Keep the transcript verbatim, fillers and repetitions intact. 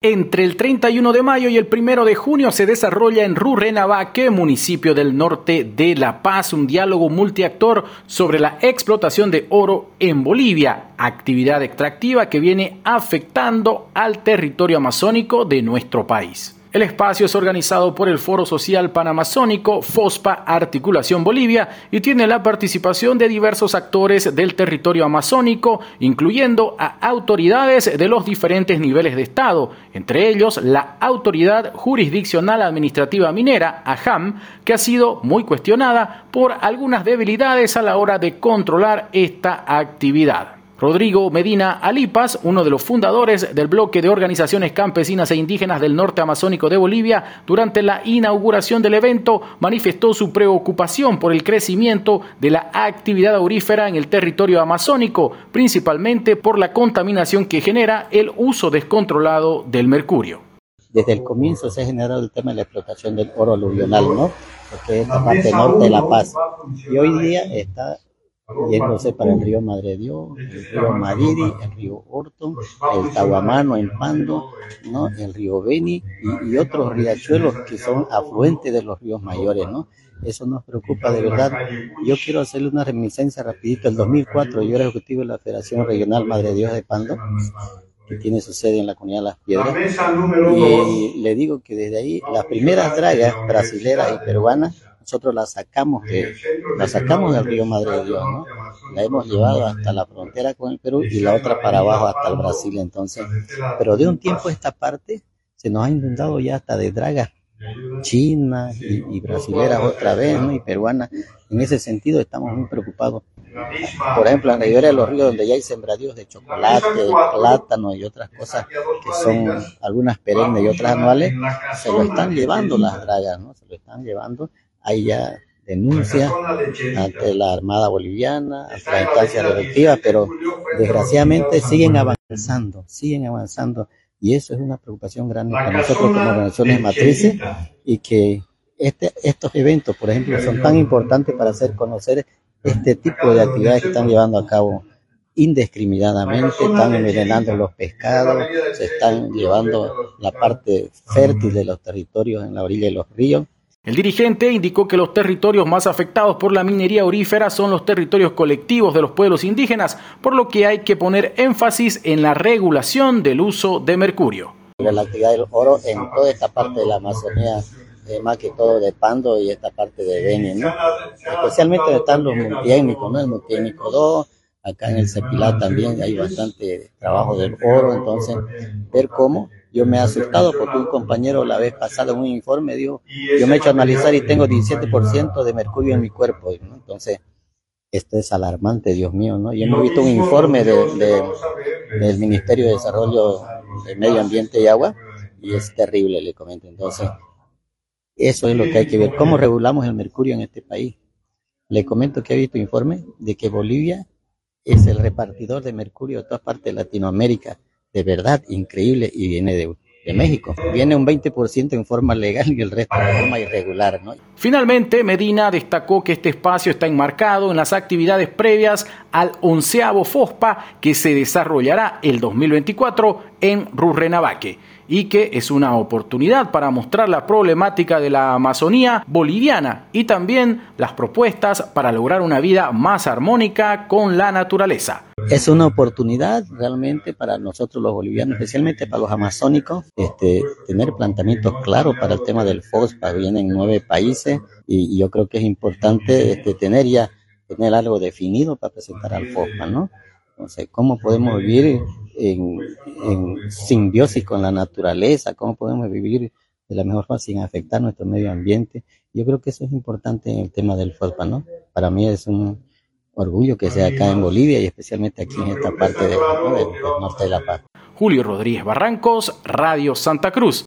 Entre el treinta y uno de mayo y el primero de junio se desarrolla en Rurrenabaque, municipio del norte de La Paz, un diálogo multiactor sobre la explotación de oro en Bolivia, actividad extractiva que viene afectando al territorio amazónico de nuestro país. El espacio es organizado por el Foro Social Panamazónico, FOSPA Articulación Bolivia, y tiene la participación de diversos actores del territorio amazónico, incluyendo a autoridades de los diferentes niveles de Estado, entre ellos la Autoridad Jurisdiccional Administrativa Minera, AJAM, que ha sido muy cuestionada por algunas debilidades a la hora de controlar esta actividad. Rodrigo Medina Alipas, uno de los fundadores del bloque de organizaciones campesinas e indígenas del norte amazónico de Bolivia, durante la inauguración del evento manifestó su preocupación por el crecimiento de la actividad aurífera en el territorio amazónico, principalmente por la contaminación que genera el uso descontrolado del mercurio. Desde el comienzo se ha generado el tema de la explotación del oro aluvional, ¿no? Porque es la parte norte de La Paz. Y hoy día está yéndose para el río Madre de Dios, el río Mariri, el río Orto, el Tahuamano, el Pando, ¿no? El río Beni y, y otros riachuelos que son afluentes de los ríos mayores, ¿no? Eso nos preocupa de verdad. Yo quiero hacerle una reminiscencia rapidito. En dos mil cuatro yo era ejecutivo de la Federación Regional Madre de Dios de Pando, que tiene su sede en la comunidad de Las Piedras, y le digo que desde ahí las primeras dragas brasileras y peruanas nosotros la sacamos de, la sacamos del río Madre de Dios, ¿no? La hemos llevado hasta la frontera con el Perú y la otra para abajo hasta el Brasil, entonces. Pero de un tiempo a esta parte se nos ha inundado ya hasta de dragas chinas y, y brasileras otra vez, ¿no? Y peruanas. En ese sentido estamos muy preocupados. Por ejemplo, en la ribera de los ríos donde ya hay sembradíos de chocolate, plátano y otras cosas que son algunas perennes y otras anuales, se lo están llevando las dragas, ¿no? Se lo están llevando. Hay ya denuncias ante la Armada Boliviana, ante la instancia directiva, pero desgraciadamente siguen avanzando, siguen avanzando, y eso es una preocupación grande para nosotros como organizaciones matrices, y que este, estos eventos, por ejemplo, son tan importantes para hacer conocer este tipo de actividades que están llevando a cabo indiscriminadamente. Están envenenando los pescados, se están llevando la parte fértil de los territorios en la orilla de los ríos. El dirigente indicó que los territorios más afectados por la minería aurífera son los territorios colectivos de los pueblos indígenas, por lo que hay que poner énfasis en la regulación del uso de mercurio. La actividad del oro en toda esta parte de la Amazonía, eh, más que todo de Pando y esta parte de Beni, ¿no? Especialmente están los multiétnicos, ¿no? El multiétnico dos, acá en el Cepilá también hay bastante trabajo del oro, entonces ver cómo. Yo me he asustado porque un compañero la vez pasada en un informe dijo, yo me he hecho analizar y tengo diecisiete por ciento de mercurio en mi cuerpo, ¿no? Entonces, esto es alarmante, Dios mío, ¿no? Y hemos visto un informe de, de, del Ministerio de Desarrollo de Medio Ambiente y Agua, y es terrible, le comento. Entonces, eso es lo que hay que ver. ¿Cómo regulamos el mercurio en este país? Le comento que he visto informe de que Bolivia es el repartidor de mercurio de todas partes de Latinoamérica. De verdad, increíble, y viene de, de México. Viene un veinte por ciento en forma legal y el resto en forma irregular, ¿no? Finalmente, Medina destacó que este espacio está enmarcado en las actividades previas al onceavo FOSPA que se desarrollará el dos mil veinticuatro en Rurrenabaque, y que es una oportunidad para mostrar la problemática de la Amazonía boliviana y también las propuestas para lograr una vida más armónica con la naturaleza. Es una oportunidad realmente para nosotros los bolivianos, especialmente para los amazónicos, este, tener planteamientos claros para el tema del FOSPA. Vienen nueve países y, y yo creo que es importante este, tener ya tener algo definido para presentar al FOSPA, ¿no? Entonces, ¿cómo podemos vivir en, en simbiosis con la naturaleza? ¿Cómo podemos vivir de la mejor forma sin afectar nuestro medio ambiente? Yo creo que eso es importante en el tema del FOSPA, ¿no? Para mí es un orgullo que sea acá en Bolivia y especialmente aquí en esta parte de, ¿no? del, del norte de La Paz. Julio Rodríguez Barrancos, Radio Santa Cruz.